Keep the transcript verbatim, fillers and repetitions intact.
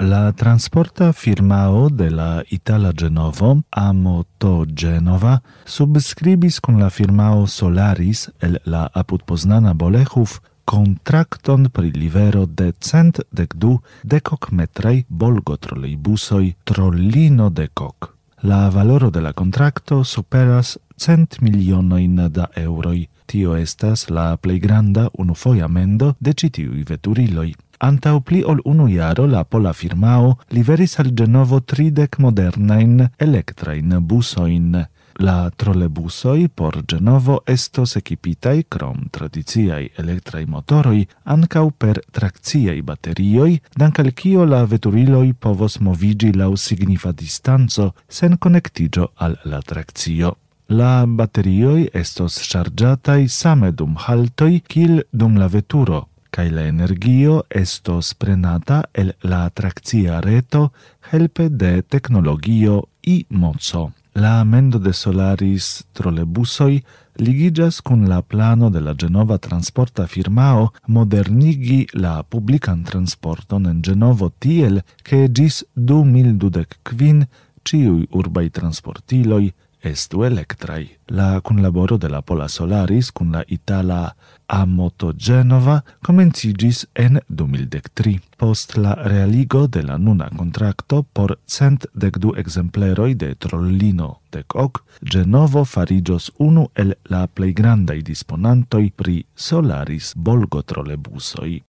La transporta firmao de la Itala Genovo, Amoto Genova, subscribis con la firmao Solaris el la apudpoznana Bolechów kontrakton pri livero de cent dek du dekokmetraj bolgotrolejbusoj Trollino dekok. La valoro de la kontrakto superas cent milionojn da euroj. Tio estas la plej granda unufoja mendo de ĉi tiuj veturiloj. Antau pli ol unu jaro la pola firmao liveris al Genovo tridek modernajn elektrajn busojn. La trolebusoj por Genovo estos ekipitaj krom tradiciaj elektraj motoroj ankaŭ per trakciaj baterioj, dank al kio la veturiloj povos moviĝi laŭ signifa distanco sen konektiĝo al la trakcio. La baterioj estos ŝarĝataj same dum haltoj kiel dum la veturo, kaj la energio estos prenata el la trakcia reto helpe de teknologio I-moco. La mendo de Solaris trolebusoj ligiĝas kun la plano de la Genova transporta firmao modernigi la publikan transporton en Genovo tiel, ke ĝis du mil dudek kvin ĉiuj urbaj transportiloj estu elektraj. La kunlaboro de la Pola Solaris kun la Itala Amoto Genova komenciĝis en du mil dek tri. Post la realigo de la nuna kontrakto por cent dek du ekzempleroj de Trollino dekok, Genovo fariĝos unu el la plej grandaj disponantoj pri Solaris bolgotrolebusoj.